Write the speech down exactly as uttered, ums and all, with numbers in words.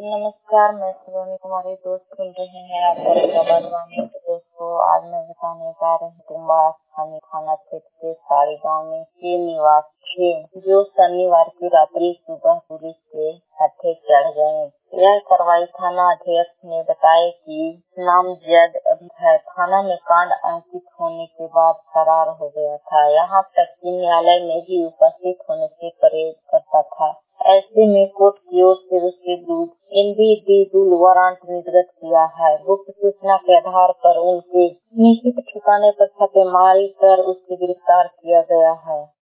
नमस्कार, मैं सलोनी कुमारी। दोस्त सुन रहे हैं आप औरंगाबाद वाणी। तो दोस्तों, आज मैं बताने जा रही हूँ कुंभा स्थानीय थाना क्षेत्र के साड़ी गाँव में ये निवासी थे, जो शनिवार की रात्रि सुबह पुलिस के हत्थे चढ़ गए। यह कार्रवाई थाना अध्यक्ष ने बताया कि नामजद अभियुक्त थाना में कांड अंकित होने के बाद फरार हो गया था। यहाँ तक कि न्यायालय में भी उपस्थित होने से परहेज करता था। ऐसे में कोर्ट की ओर से उसके विरुद्ध इनविजिबल वारंट निर्गत किया है। गुप्त सूचना के आधार पर उनके निश्चित ठिकाने पर छापेमारी कर उसको गिरफ्तार किया गया है।